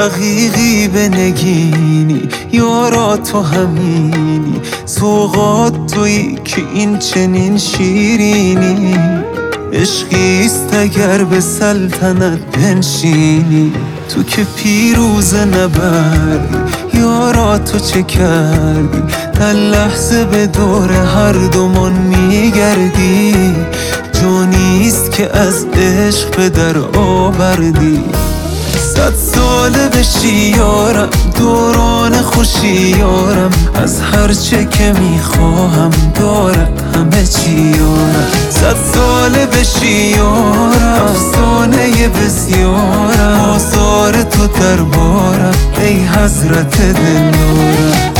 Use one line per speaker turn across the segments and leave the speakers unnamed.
رقیقی به نگینی، یارا تو همینی، سوغات تویی که این چنین شیرینی. عشقیست اگر به سلطنت بنشینی، تو که پیروزه نبردی، یارا تو چه کردی؟ در لحظه به دور هر دومان میگردی، جانیست که از عشق به در آوردی. 100 ساله بشی یارم، دوران خوشی یارم، از هرچه که میخواهم دارد همه چی یارم. 100 ساله بشی یارم، افسانه بسیارم، آثار تو دربارم ای حضرت دلدارم.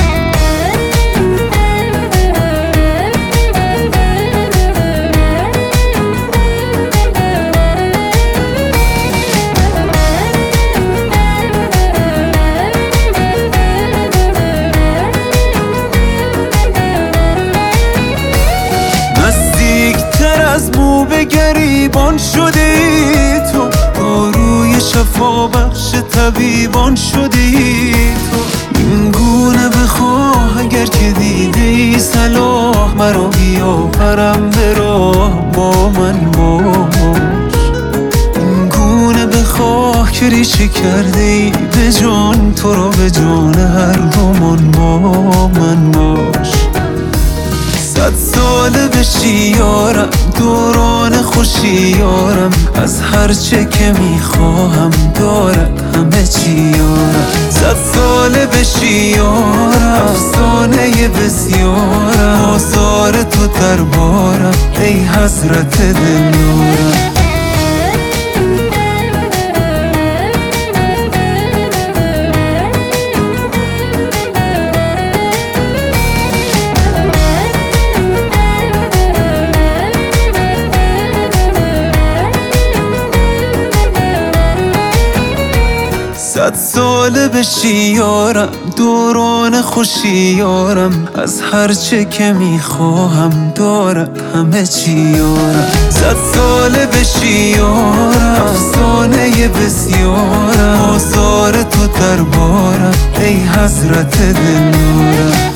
از مو به گریبان شدی تو، داروی شفا بخش طبیبان شدی تو. این گونه بخواه اگر که دیدی صلاح، مرا بیاورم به راه با من باش. این گونه بخواه که ریشه کرده ای به جان، تو را به جان هر دومان با من باش. 100 ساله بشی یارم، دوران خوشی یارم، از هرچه که میخواهم دارد همه چی یارم. 100 ساله بشی یارم، افسانه بسیارم، آثار تو دربارم ای حضرت دلدارم. صد ساله بشی یارم، دوران خوشی یارم، از هرچه که میخواهم دارد همه چی یارم. 100 ساله بشی یارم، افسانه بسیارم، آثار تو دربارم ای حضرت دلدارم.